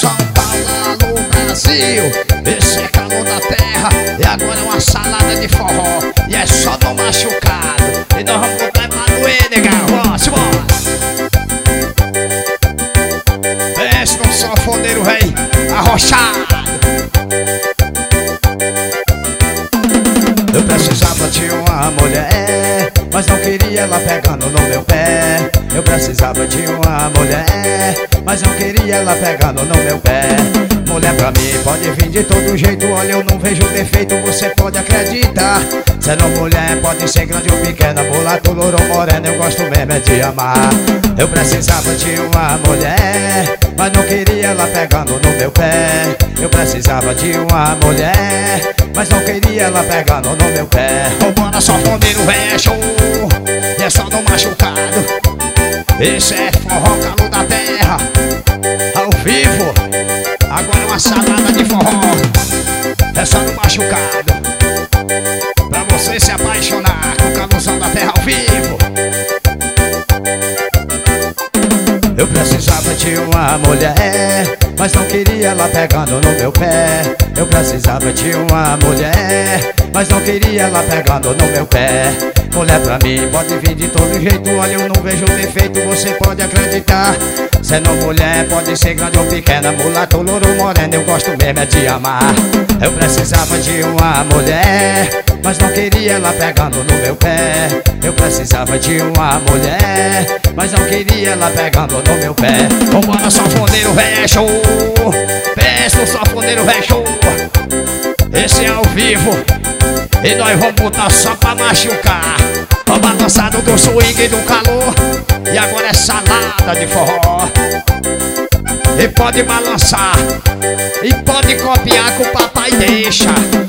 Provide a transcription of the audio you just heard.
São Paulo, Brasil, esse é calor da terra. E agora é uma salada de forró, e é só no machucado. E nós vamos botar pra doer, negão. Bora, simbora. Pense num sanfoneiro rei arrochado. Eu precisava de uma mulher, mas não queria ela pegando no meu pé. Eu precisava de uma mulher, mas não queria ela pegando no meu pé. Mulher pra mim pode vir de todo jeito, olha eu não vejo defeito, você pode acreditar. Sendo mulher pode ser grande ou pequena, mulato, louro ou morena, eu gosto mesmo é de amar. Eu precisava de uma mulher, mas não queria ela pegando no meu pé. Eu precisava de uma mulher, mas não queria ela pegando no meu pé. Vambora, sanfoneiro, é show, e é só no machucado. Esse é forró, calor da terra, ao vivo. Agora é uma salada de forró, é só no machucado. Pra você se apaixonar com o calorzão da terra ao vivo. Eu precisava de uma mulher, mas não queria ela pegando no meu pé. Eu precisava de uma mulher, mas não queria ela pegando no meu pé. Mulher pra mim pode vir de todo jeito, olha eu não vejo defeito, você pode acreditar. Sendo mulher pode ser grande ou pequena, mulato, louro ou morena, eu gosto mesmo é de amar. Eu precisava de uma mulher, mas não queria ela pegando no meu pé. Eu precisava de uma mulher, mas não queria ela pegando no meu pé. Vambora, sanfoneiro, é show, pensa no sanfoneiro, é show. Esse é ao vivo, e nós vamos botar só pra machucar. Ó balançado do swing e do calor, e agora é salada de forró. E pode balançar, e pode copiar que o papai deixa.